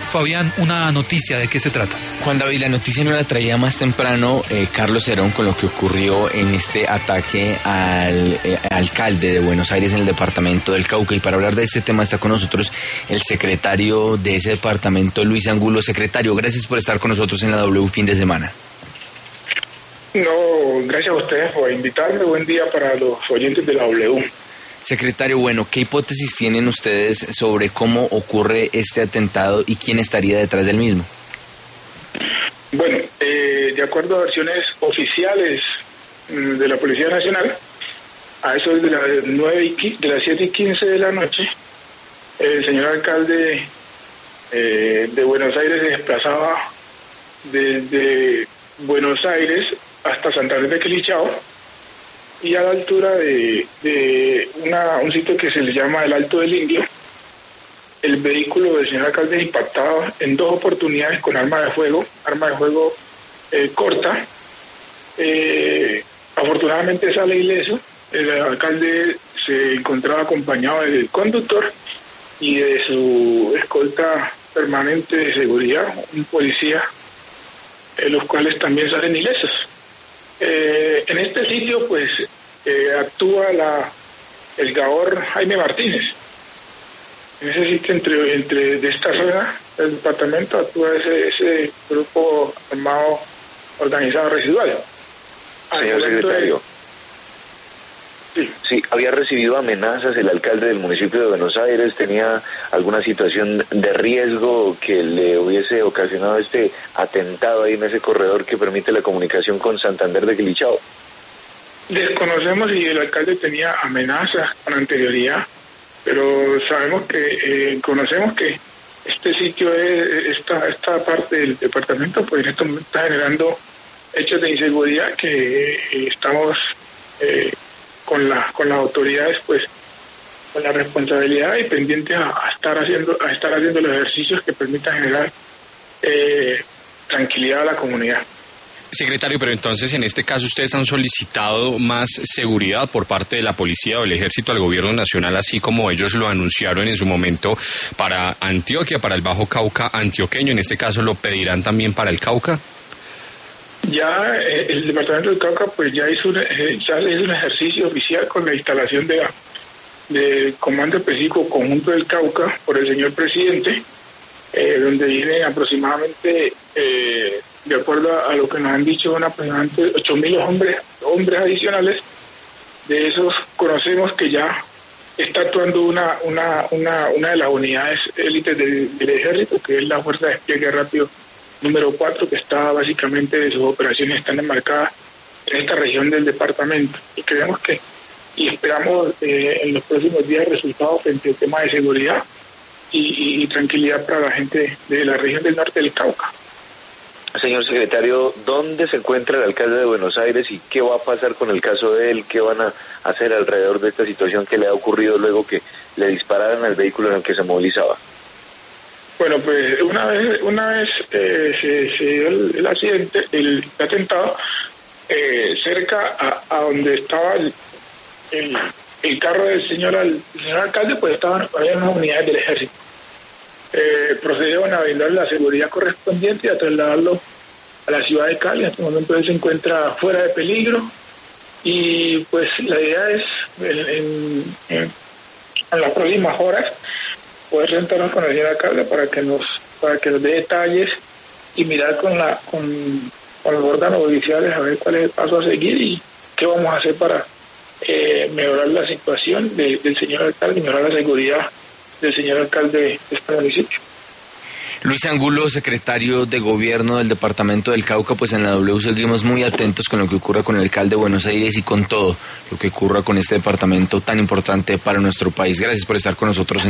Fabián, una noticia, ¿de qué se trata? Juan David, la noticia nos la traía más temprano Carlos Herón con lo que ocurrió en este ataque al alcalde de Buenos Aires en el departamento del Cauca. Y para hablar de este tema está con nosotros el secretario de ese departamento, Luis Angulo. Secretario, gracias por estar con nosotros en la W fin de semana. No, gracias a ustedes por invitarme. Buen día para los oyentes de la W. Secretario, bueno, ¿qué hipótesis tienen ustedes sobre cómo ocurre este atentado y quién estaría detrás del mismo? Bueno, de acuerdo a versiones oficiales de la Policía Nacional, a eso de las 7:15 de la noche, el señor alcalde de Buenos Aires se desplazaba desde Buenos Aires hasta Santander de Quilichao, y a la altura de un sitio que se le llama el Alto del Indio, el vehículo del señor alcalde impactado en 2 oportunidades con arma de fuego corta. Afortunadamente sale ileso. El alcalde se encontraba acompañado del conductor y de su escolta permanente de seguridad, un policía, los cuales también salen ilesos. En este sitio pues actúa el GAOR Jaime Martínez. En ese sitio de esta zona del departamento actúa ese grupo armado organizado residual. Señor secretario, sí, había recibido amenazas el alcalde del municipio de Buenos Aires, tenía alguna situación de riesgo que le hubiese ocasionado este atentado ahí en ese corredor que permite la comunicación con Santander de Quilichao. Desconocemos si el alcalde tenía amenazas con anterioridad, pero conocemos que este sitio, esta parte del departamento, pues en este momento está generando hechos de inseguridad que estamos con las autoridades, pues con la responsabilidad y pendientes a estar haciendo los ejercicios que permitan generar tranquilidad a la comunidad. Secretario, pero entonces en este caso ustedes han solicitado más seguridad por parte de la policía o del ejército al gobierno nacional, así como ellos lo anunciaron en su momento para Antioquia, para el Bajo Cauca antioqueño. En este caso lo pedirán también para el Cauca. Ya el departamento del Cauca pues ya hizo un ejercicio oficial con la instalación del Comando Específico Conjunto del Cauca por el señor presidente, donde vienen aproximadamente, de acuerdo a lo que nos han dicho, aproximadamente 8.000 hombres adicionales. De esos conocemos que ya está actuando una de las unidades élites del ejército, que es la Fuerza de Despliegue Rápido número 4, que está básicamente, sus operaciones están enmarcadas en esta región del departamento. Y creemos y esperamos en los próximos días resultados frente al tema de seguridad y tranquilidad para la gente de la región del norte del Cauca. Señor secretario, ¿dónde se encuentra el alcalde de Buenos Aires y qué va a pasar con el caso de él? ¿Qué van a hacer alrededor de esta situación que le ha ocurrido luego que le dispararan al vehículo en el que se movilizaba? Bueno, pues una vez se dio el accidente, el atentado, cerca a donde estaba el carro del señor alcalde, pues había unas unidades del ejército. Procedieron a brindarle la seguridad correspondiente y a trasladarlo a la ciudad de Cali. En este momento él se encuentra fuera de peligro y pues la idea es en las próximas horas poder sentarnos con el señor alcalde para que nos dé detalles y mirar con los órganos judiciales a ver cuál es el paso a seguir y qué vamos a hacer para mejorar la situación del señor alcalde y mejorar la seguridad del señor alcalde de este municipio. Luis Angulo, secretario de Gobierno del Departamento del Cauca, pues en la W seguimos muy atentos con lo que ocurra con el alcalde de Buenos Aires y con todo lo que ocurra con este departamento tan importante para nuestro país. Gracias por estar con nosotros.